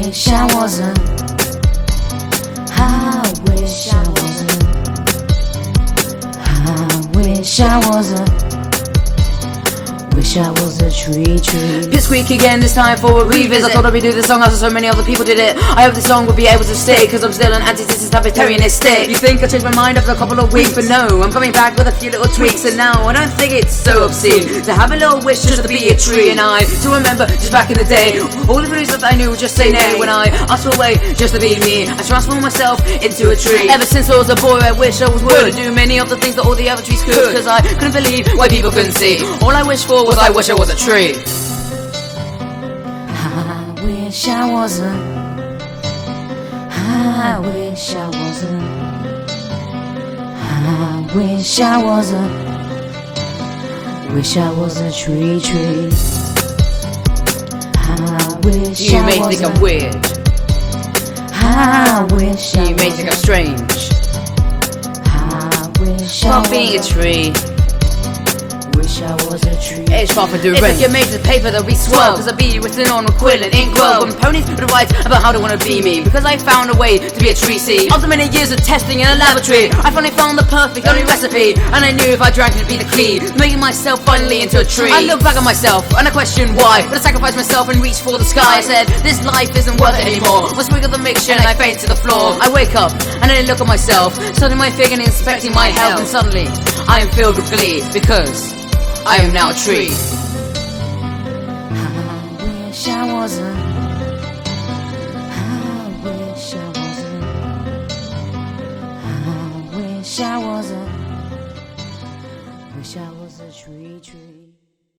wish I wasn't. I wish I wasn't. I wish I wasn't. Wish I was a tree. Pipsqueak again, this time for a revisit. I thought I'd redo the song after so many other people did it. I hope this song will be able to stay, cause I'm still an anti-vegetarianistic. You think I changed my mind after a couple of weeks, but no, I'm coming back with a few little tweaks. And now I don't think it's so obscene to have a little wish just to be a tree. And I to remember just back in the day, all the foods that I knew would just say nay when I asked for a way just to be me. I transformed myself into a tree. Ever since I was a boy, I wish I was wood, do many of the things that all the other trees could, cause I couldn't believe why people couldn't see. All I wished for was I wish I was a tree. I wish I wasn't. I wish I wasn't. I wish I wasn't. Wish I was a tree. I wish You I may wasn't. think I'm weird. I wish I You may think I'm strange. I wish I But being a wasn't. tree, Wish I was a tree. it's far from doing. If you're made of paper, there'll be swirl, cause I'll be written on with quill and ink well. When ponies would write about how they want to be me, because I found a way to be a tree seed. After many years of testing in a laboratory, I finally found the perfect only recipe, and I knew if I drank it'd be the key to making myself finally into a tree. I look back at myself and I question why would I sacrifice myself and reach for the sky. I said this life isn't worth it anymore. I swig of the mixture and I faint to the floor. I wake up and I look at myself, studying my figure and inspecting my health, and suddenly I am filled with glee because I am now a tree. I wish I wasn't. I wish I wasn't. I wish I wasn't. Wish I was a tree.